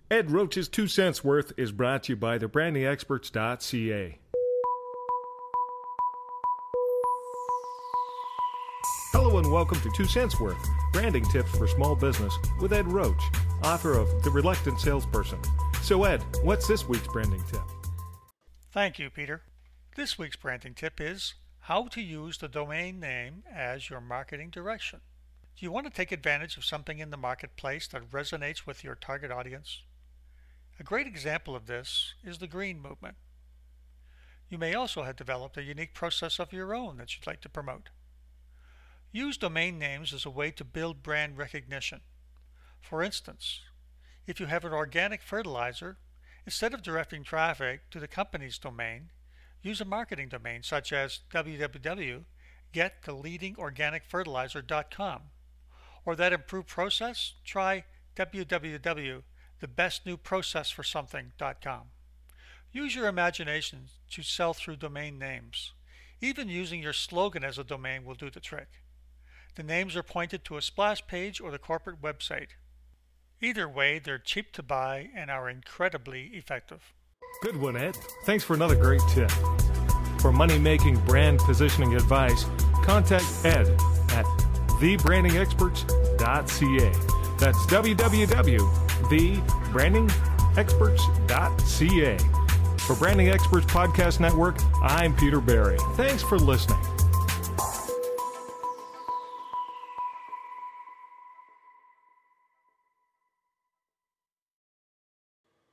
Ed Roach's 2 cents worth is brought to you by thebrandingexperts.ca. Hello and welcome to 2 cents worth, branding tips for small business with Ed Roach, author of The Reluctant Salesperson. So Ed, what's this week's branding tip? Thank you, Peter. This week's branding tip is how to use the domain name as your marketing direction. Do you want to take advantage of something in the marketplace that resonates with your target audience? A great example of this is the green movement. You may also have developed a unique process of your own that you'd like to promote. Use domain names as a way to build brand recognition. For instance, if you have an organic fertilizer, instead of directing traffic to the company's domain, use a marketing domain such as www.gettheleadingorganicfertilizer.com. Or that improved process? Try www.thebestnewprocessforsomething.com. Use your imagination to sell through domain names. Even using your slogan as a domain will do the trick. The names are pointed to a splash page or the corporate website. Either way, they're cheap to buy and are incredibly effective. Good one, Ed. Thanks for another great tip. For money-making brand positioning advice, contact Ed at thebrandingexperts.ca. That's www.thebrandingexperts.ca. For Branding Experts Podcast Network, I'm Peter Barry. Thanks for listening.